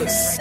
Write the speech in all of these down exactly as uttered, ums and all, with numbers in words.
Records.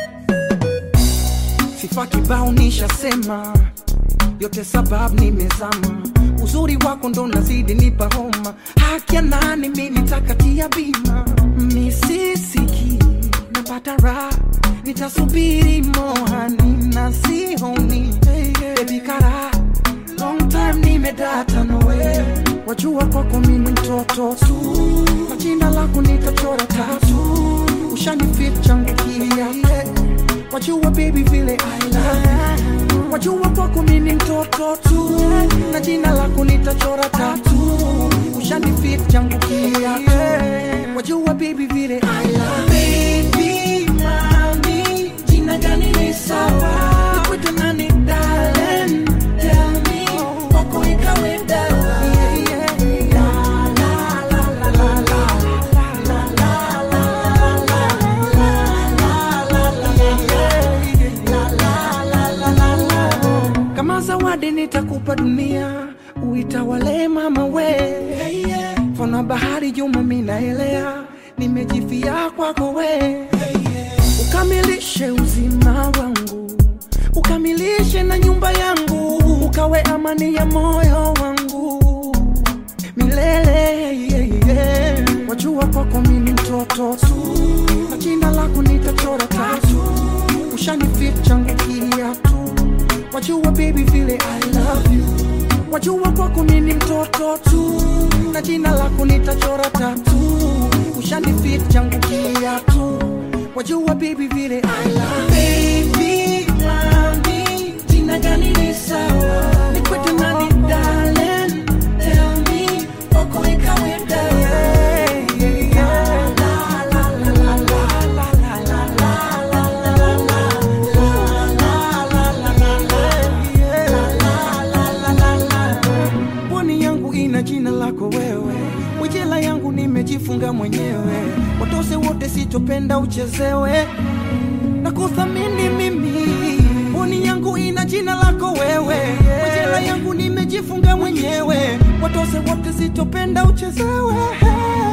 Sifa kibao nishasema, yote sababu nimezama. Uzuri wako ndo nazidi nipa homa, haki ya nani mimi nitakatia bima. Misisiki napata raha, nitasubiri mohani na sihoni. Baby kara, long time nimedata na wewe. Wajua kwako mimi mtoto tu, na jina lako nitachora tatu. Ushanifit changu kia, wajua baby vile I love you. Wajua kwako mimi mtoto tu, na jina lako nitachora tatu. Ushanifit changu kia, wajua baby vile I love you. Baby mami, jina gani ni sawa? Nikwete nani darling? Tell me, wako ikawe dawa. Kama zawadi nitakupa dunia, uitawale mama we. Hey, yeah. Fona bahari juma minaelea, nimejifia kwako we. Hey, yeah. Ukamilishe uzima wangu, ukamilishe na nyumba yangu, ukawe amani ya moyo wangu milele. Yeah, yeah. Wajua kwako mimi mtoto tu, na jina lako nitachora tatu. Ushanifit changu kiatu, wajua baby vile I love you. Wajua kwako mimi mtoto tu, na jina lako nitachora tatu. Ushanifit changu kiatu, wajua baby vile I love you. Baby mami, jina gani ni sawa? Nikwete nani darling? Tell me, wako ikawe dawa. Jina lako wewe, ujela yangu nimejifunga mwenyewe. Watose wote sitopenda uchezewe, na kuthamini mimi. Poni yangu ina jina lako wewe, ujela yangu nimejifunga mwenyewe. Watose wote sitopenda uchezewe.